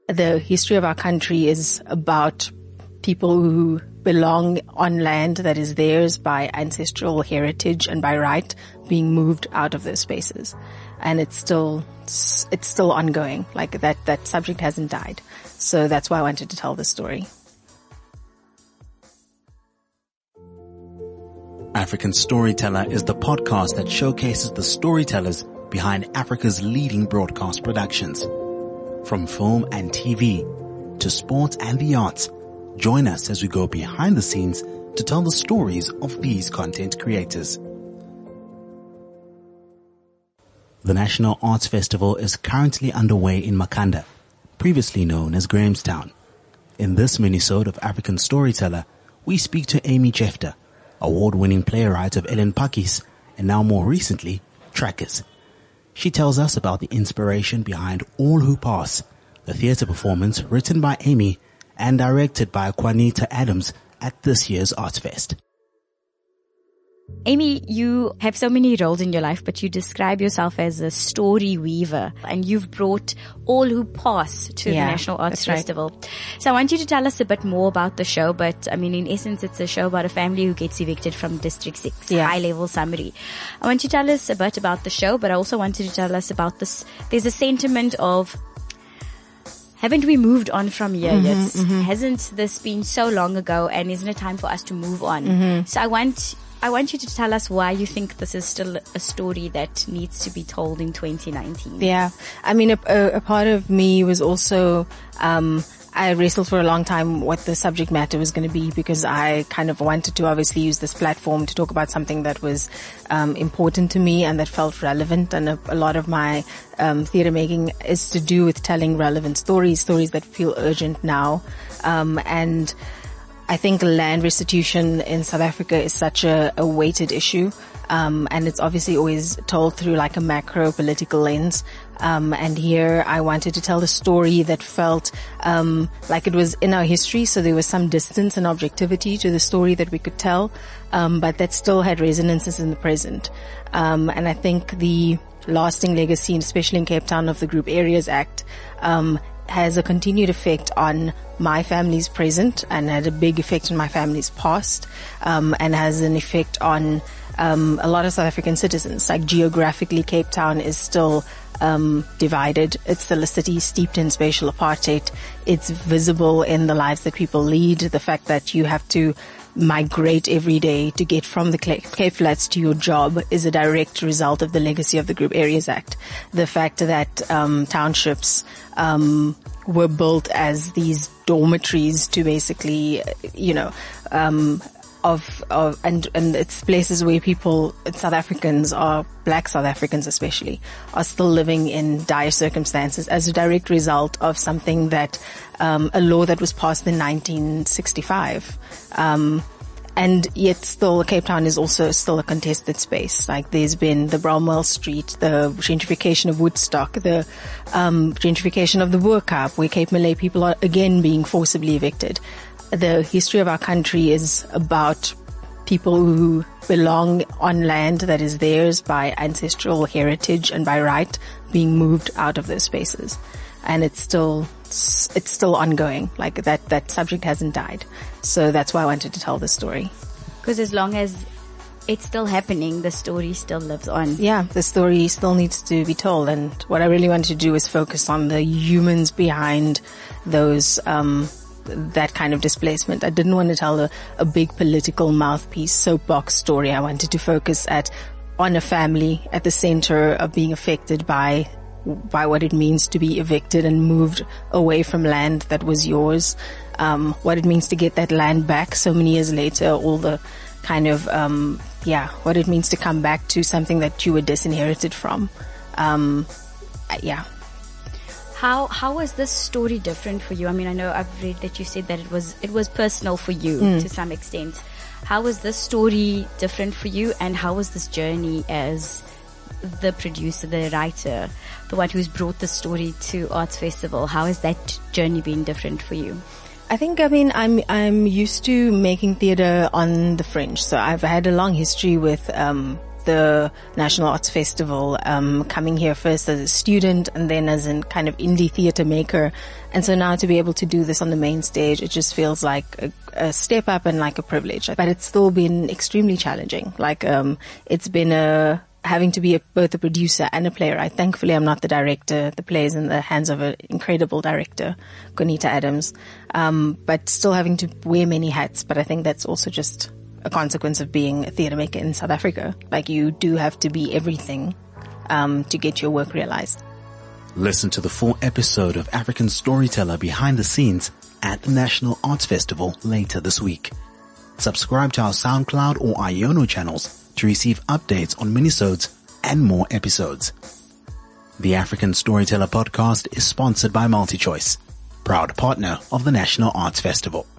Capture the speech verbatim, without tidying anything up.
the history of our country is about people who belong on land that is theirs by ancestral heritage and by right being moved out of those spaces. And it's still, it's still ongoing. Like that, that subject hasn't died. So that's why I wanted to tell this story. African Storyteller is the podcast that showcases the storytellers behind Africa's leading broadcast productions. From film and T V to sports and the arts, join us as we go behind the scenes to tell the stories of these content creators. The National Arts Festival is currently underway in Makhanda, previously known as Grahamstown. In this minisode of African Storyteller, we speak to Amy Jefter, award-winning playwright of Ellen Pakkies and now more recently, Trackers. She tells us about the inspiration behind All Who Pass, the theatre performance written by Amy and directed by Juanita Adams at this year's Arts Fest. Amy, you have so many roles in your life, but you describe yourself as a story weaver, and you've brought All Who Pass to yeah, the National Arts right. Festival. So I want you to tell us a bit more about the show, but I mean, in essence, it's a show about a family who gets evicted from District six, yeah. high-level summary. I want you to tell us a bit about the show, but I also want you to tell us about this. There's a sentiment of, haven't we moved on from here mm-hmm, yet? Mm-hmm. Hasn't this been so long ago, and isn't it time for us to move on? Mm-hmm. So I want... I want you to tell us why you think this is still a story that needs to be told in twenty nineteen. Yeah. I mean, a, a, a part of me was also, um, I wrestled for a long time what the subject matter was going to be, because I kind of wanted to obviously use this platform to talk about something that was um, important to me and that felt relevant. And a, a lot of my um, theatre making is to do with telling relevant stories, stories that feel urgent now. Um, and I think land restitution in South Africa is such a, a weighted issue, um, and it's obviously always told through like a macro political lens. Um, and here I wanted to tell a story that felt um, like it was in our history, so there was some distance and objectivity to the story that we could tell, um, but that still had resonances in the present. Um, and I think the lasting legacy, especially in Cape Town, of the Group Areas Act, um, has a continued effect on my family's present and had a big effect on my family's past, um, and has an effect on um, a lot of South African citizens. Like geographically, Cape Town is still um, divided. It's still a city steeped in spatial apartheid. It's visible in the lives that people lead. The fact that you have to migrate every day to get from the Cape Flats to your job is a direct result of the legacy of the Group Areas Act. The fact that um, townships um, were built as these dormitories to basically, you know, um, of, of, and, and it's places where people, South Africans are, black South Africans especially, are still living in dire circumstances as a direct result of something that, um, a law that was passed in nineteen sixty-five. Um, and yet still Cape Town is also still a contested space. Like there's been the Bromwell Street, the gentrification of Woodstock, the, um, gentrification of the Boerkaap, where Cape Malay people are again being forcibly evicted. The history of our country is about people who belong on land that is theirs by ancestral heritage and by right being moved out of those spaces. And it's still, it's still ongoing. Like that, that subject hasn't died. So that's why I wanted to tell this story. Because as long as it's still happening, the story still lives on. Yeah, the story still needs to be told. And what I really wanted to do is focus on the humans behind those, um, that kind of displacement. I didn't want to tell a, a big political mouthpiece soapbox story. I wanted to focus at on a family at the center of being affected by by what it means to be evicted and moved away from land that was yours. Um, what it means to get that land back so many years later, all the kind of, um, yeah, what it means to come back to something that you were disinherited from. Um, yeah. How how was this story different for you? I mean, I know I've read that you said that it was it was personal for you mm. to some extent. How was this story different for you, and how was this journey as the producer, the writer, the one who's brought the story to Arts Festival? How has that journey been different for you? I think, I mean, I'm I'm used to making theatre on the fringe. So I've had a long history with um the National Arts Festival, um, coming here first as a student and then as a kind of indie theater maker. And so now to be able to do this on the main stage, it just feels like a, a step up and like a privilege. But it's still been extremely challenging. Like, um, it's been a, having to be a, both a producer and a playwright. Thankfully, I'm not the director. The play is in the hands of an incredible director, Gonita Adams. Um, but still having to wear many hats. But I think that's also just a consequence of being a theater maker in South Africa. Like, you do have to be everything, um, to get your work realized. Listen to the full episode of African Storyteller Behind the Scenes at the National Arts Festival later this week. Subscribe to our SoundCloud or Iono channels to receive updates on minisodes and more episodes. The African Storyteller podcast is sponsored by MultiChoice, proud partner of the National Arts Festival.